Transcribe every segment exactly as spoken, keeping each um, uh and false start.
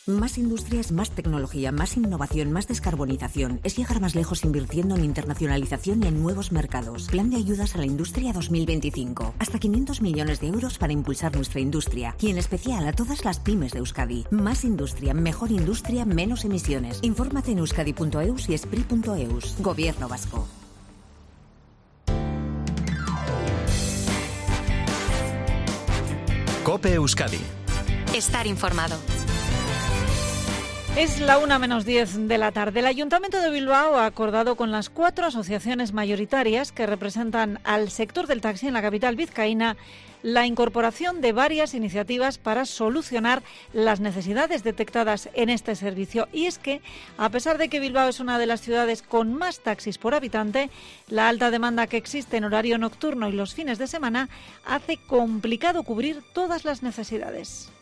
Más industria es más tecnología, más innovación, más descarbonización. Es llegar más lejos invirtiendo en internacionalización y en nuevos mercados. Plan de ayudas a la industria dos mil veinticinco. Hasta quinientos millones de euros para impulsar nuestra industria. Y en especial a todas las pymes de Euskadi. Más industria, mejor industria, menos emisiones. Infórmate en euskadi punto eus y espri punto eus. Gobierno Vasco. COPE Euskadi. Estar informado. Es la una menos diez de la tarde. El Ayuntamiento de Bilbao ha acordado con las cuatro asociaciones mayoritarias que representan al sector del taxi en la capital vizcaína la incorporación de varias iniciativas para solucionar las necesidades detectadas en este servicio. Y es que, a pesar de que Bilbao es una de las ciudades con más taxis por habitante, la alta demanda que existe en horario nocturno y los fines de semana hace complicado cubrir todas las necesidades.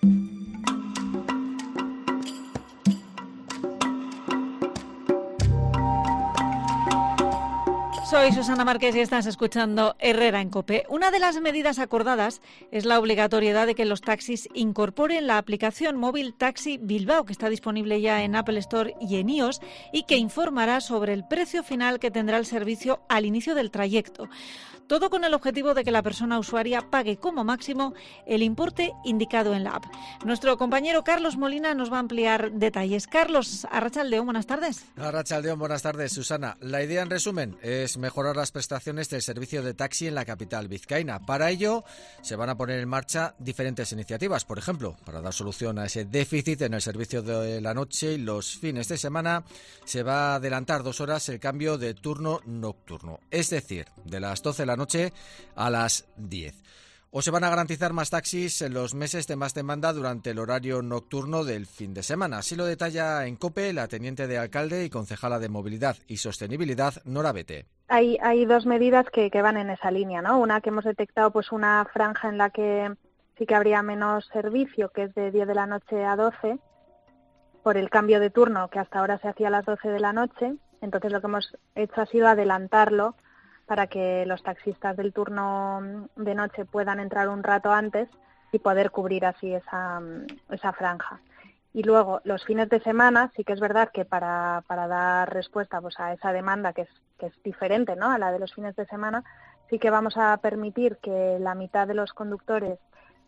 Soy Susana Márquez y estás escuchando Herrera en COPE. Una de las medidas acordadas es la obligatoriedad de que los taxis incorporen la aplicación móvil Taxi Bilbao, que está disponible ya en Apple Store y en iOS, y que informará sobre el precio final que tendrá el servicio al inicio del trayecto. Todo con el objetivo de que la persona usuaria pague como máximo el importe indicado en la app. Nuestro compañero Carlos Molina nos va a ampliar detalles. Carlos, Arratsaldeon, buenas tardes. Arratsaldeon, buenas tardes, Susana. La idea, en resumen, es mejorar las prestaciones del servicio de taxi en la capital vizcaína. Para ello, se van a poner en marcha diferentes iniciativas. Por ejemplo, para dar solución a ese déficit en el servicio de la noche y los fines de semana, se va a adelantar dos horas el cambio de turno nocturno. Es decir, de las doce de la noche a las diez. O se van a garantizar más taxis en los meses de más demanda durante el horario nocturno del fin de semana. Así lo detalla en COPE la teniente de alcalde y concejala de Movilidad y Sostenibilidad, Nora Bete. Hay, hay dos medidas que, que van en esa línea, ¿no? Una que hemos detectado, pues una franja en la que sí que habría menos servicio, que es de diez de la noche a doce, por el cambio de turno que hasta ahora se hacía a las doce de la noche. Entonces lo que hemos hecho ha sido adelantarlo para que los taxistas del turno de noche puedan entrar un rato antes y poder cubrir así esa, esa franja. Y luego, los fines de semana, sí que es verdad que para, para dar respuesta pues, a esa demanda que es, que es diferente, ¿no?, a la de los fines de semana, sí que vamos a permitir que la mitad de los conductores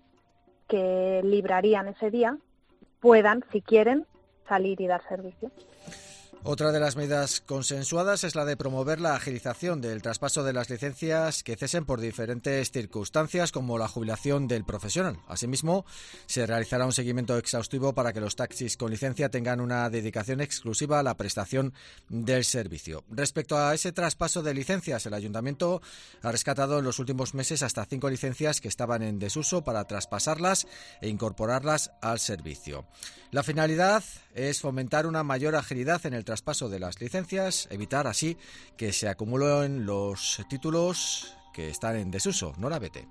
que librarían ese día puedan, si quieren, salir y dar servicio. Otra de las medidas consensuadas es la de promover la agilización del traspaso de las licencias que cesen por diferentes circunstancias, como la jubilación del profesional. Asimismo, se realizará un seguimiento exhaustivo para que los taxis con licencia tengan una dedicación exclusiva a la prestación del servicio. Respecto a ese traspaso de licencias, el Ayuntamiento ha rescatado en los últimos meses hasta cinco licencias que estaban en desuso para traspasarlas e incorporarlas al servicio. La finalidad es fomentar una mayor agilidad en el traspaso de las licencias, evitar así que se acumulen los títulos que están en desuso. Nora Bete.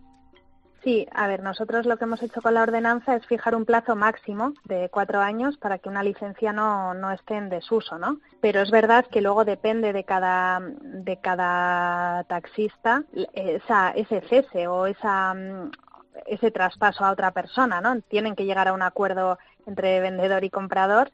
Sí, a ver, nosotros lo que hemos hecho con la ordenanza es fijar un plazo máximo de cuatro años para que una licencia no, no esté en desuso, ¿no? Pero es verdad que luego depende de cada, de cada taxista esa, ese cese o esa, ese traspaso a otra persona, ¿no? Tienen que llegar a un acuerdo entre vendedor y comprador.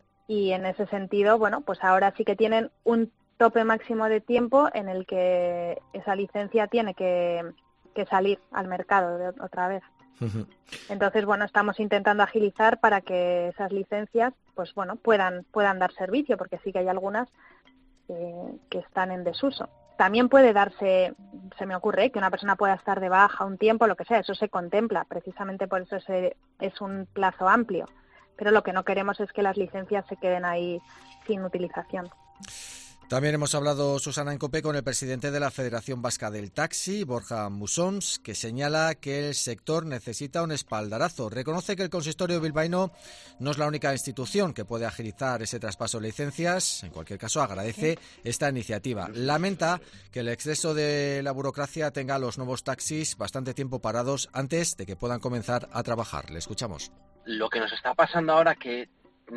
Y en ese sentido, bueno, pues ahora sí que tienen un tope máximo de tiempo en el que esa licencia tiene que, que salir al mercado de otra vez. Uh-huh. Entonces, bueno, estamos intentando agilizar para que esas licencias, pues bueno, puedan puedan dar servicio, porque sí que hay algunas eh, que están en desuso. También puede darse, se me ocurre, que una persona pueda estar de baja un tiempo, lo que sea, eso se contempla, precisamente por eso ese es un plazo amplio. Pero lo que no queremos es que las licencias se queden ahí sin utilización. También hemos hablado, Susana, en COPE con el presidente de la Federación Vasca del Taxi, Borja Musons, que señala que el sector necesita un espaldarazo. Reconoce que el consistorio bilbaíno no es la única institución que puede agilizar ese traspaso de licencias. En cualquier caso, agradece esta iniciativa. Lamenta que el exceso de la burocracia tenga a los nuevos taxis bastante tiempo parados antes de que puedan comenzar a trabajar. Le escuchamos. Lo que nos está pasando ahora que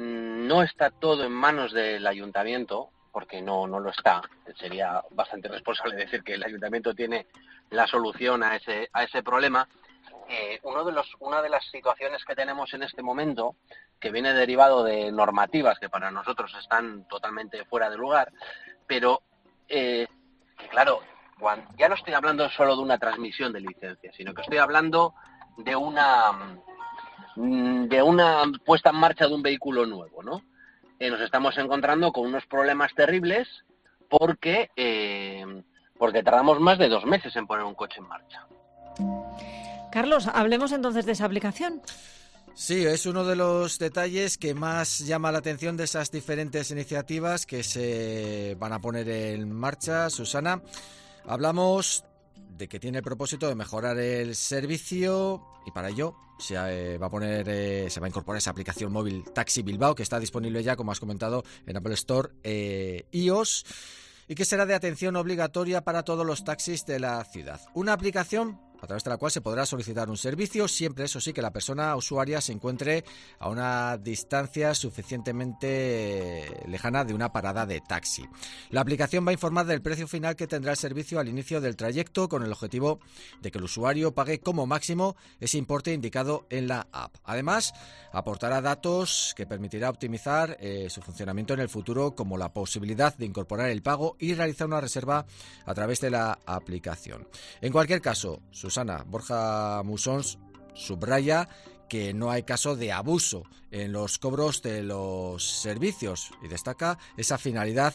no está todo en manos del ayuntamiento, porque no, no lo está. Sería bastante responsable decir que el ayuntamiento tiene la solución a ese, a ese problema. eh, uno de los, una de las situaciones que tenemos en este momento, que viene derivado de normativas que para nosotros están totalmente fuera de lugar, pero eh, que claro, ya no estoy hablando solo de una transmisión de licencia, sino que estoy hablando de una de una puesta en marcha de un vehículo nuevo, ¿no? Eh, nos estamos encontrando con unos problemas terribles porque eh, porque tardamos más de dos meses en poner un coche en marcha. Carlos, hablemos entonces de esa aplicación. Sí, es uno de los detalles que más llama la atención de esas diferentes iniciativas que se van a poner en marcha, Susana. Hablamos de que tiene el propósito de mejorar el servicio y para ello se eh, va a poner, eh, se va a incorporar esa aplicación móvil Taxi Bilbao que está disponible ya, como has comentado, en Apple Store eh, iOS y que será de atención obligatoria para todos los taxis de la ciudad. Una aplicación a través de la cual se podrá solicitar un servicio, siempre, eso sí, que la persona usuaria se encuentre a una distancia suficientemente lejana de una parada de taxi. La aplicación va a informar del precio final que tendrá el servicio al inicio del trayecto, con el objetivo de que el usuario pague como máximo ese importe indicado en la app. Además, aportará datos que permitirá optimizar eh, su funcionamiento en el futuro, como la posibilidad de incorporar el pago y realizar una reserva a través de la aplicación. En cualquier caso, Susana, Borja Musons subraya que no hay caso de abuso en los cobros de los servicios y destaca esa finalidad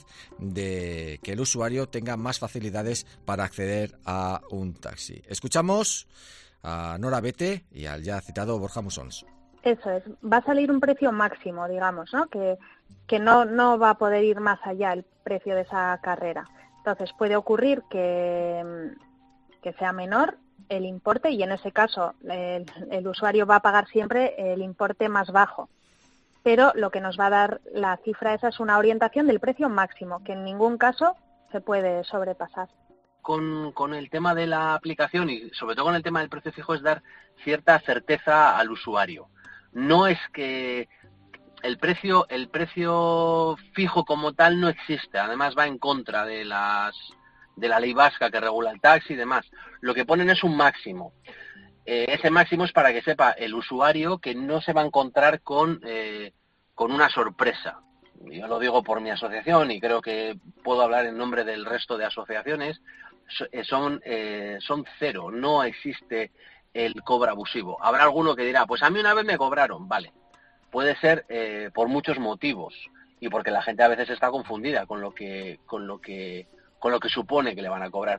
de que el usuario tenga más facilidades para acceder a un taxi. Escuchamos a Nora Bete y al ya citado Borja Musons. Eso es, va a salir un precio máximo, digamos, ¿no? Que, que no, no va a poder ir más allá el precio de esa carrera. Entonces puede ocurrir que, que sea menor el importe y en ese caso el, el usuario va a pagar siempre el importe más bajo. Pero lo que nos va a dar la cifra esa es una orientación del precio máximo, que en ningún caso se puede sobrepasar. Con, con el tema de la aplicación y sobre todo con el tema del precio fijo es dar cierta certeza al usuario. No es que el precio, el precio fijo como tal no existe, además va en contra de las de la ley vasca que regula el taxi y demás. Lo que ponen es un máximo. Eh, ese máximo es para que sepa el usuario que no se va a encontrar con, eh, con una sorpresa. Yo lo digo por mi asociación y creo que puedo hablar en nombre del resto de asociaciones. Son, eh, son cero, no existe el cobro abusivo. Habrá alguno que dirá, pues a mí una vez me cobraron, vale. Puede ser eh, por muchos motivos y porque la gente a veces está confundida con lo que, con lo que, con lo que supone que le van a cobrar.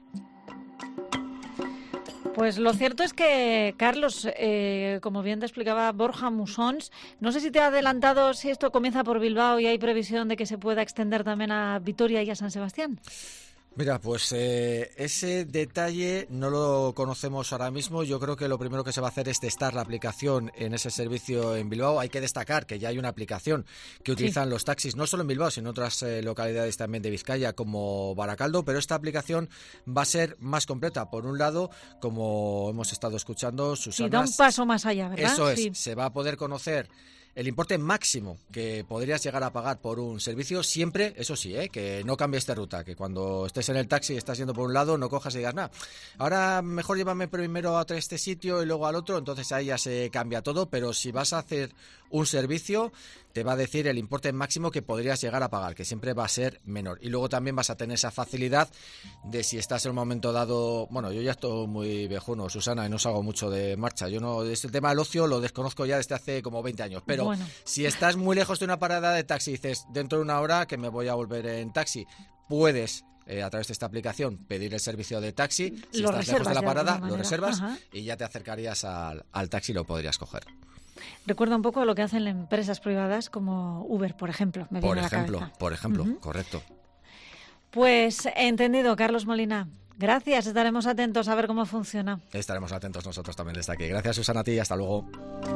Pues lo cierto es que, Carlos, eh, como bien te explicaba Borja Musons, no sé si te ha adelantado si esto comienza por Bilbao y hay previsión de que se pueda extender también a Vitoria y a San Sebastián. Mira, pues eh, ese detalle no lo conocemos ahora mismo. Yo creo que lo primero que se va a hacer es testar la aplicación en ese servicio en Bilbao. Hay que destacar que ya hay una aplicación que utilizan sí. los taxis, no solo en Bilbao, sino en otras eh, localidades también de Vizcaya, como Baracaldo, pero esta aplicación va a ser más completa. Por un lado, como hemos estado escuchando, Susana... Sí, da un paso más allá, ¿verdad? Eso es, sí. se va a poder conocer el importe máximo que podrías llegar a pagar por un servicio, siempre, eso sí, ¿eh? que no cambies de ruta, que cuando estés en el taxi y estás yendo por un lado, no cojas y digas, nada, ahora mejor llévame primero a este sitio y luego al otro, entonces ahí ya se cambia todo, pero si vas a hacer un servicio, te va a decir el importe máximo que podrías llegar a pagar, que siempre va a ser menor. Y luego también vas a tener esa facilidad de si estás en un momento dado... Bueno, yo ya estoy muy viejuno, Susana, y no salgo mucho de marcha. Yo no, este tema del ocio lo desconozco ya desde hace como veinte años. Pero bueno, si estás muy lejos de una parada de taxi y dices, dentro de una hora que me voy a volver en taxi, puedes... Eh, a través de esta aplicación pedir el servicio de taxi, si lo estás lejos de la parada, de lo reservas Ajá. y ya te acercarías al, al taxi y lo podrías coger. Recuerda un poco a lo que hacen empresas privadas como Uber, por ejemplo. Me por viene ejemplo, a la cabeza. por ejemplo, uh-huh. correcto. Pues entendido, Carlos Molina. Gracias, estaremos atentos a ver cómo funciona. Estaremos atentos nosotros también desde aquí. Gracias, Susana, a ti y hasta luego.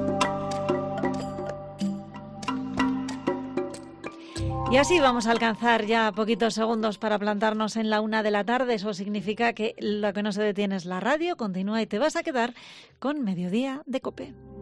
Y así vamos a alcanzar ya poquitos segundos para plantarnos en la una de la tarde. Eso significa que lo que no se detiene es la radio, continúa y te vas a quedar con Mediodía de COPE.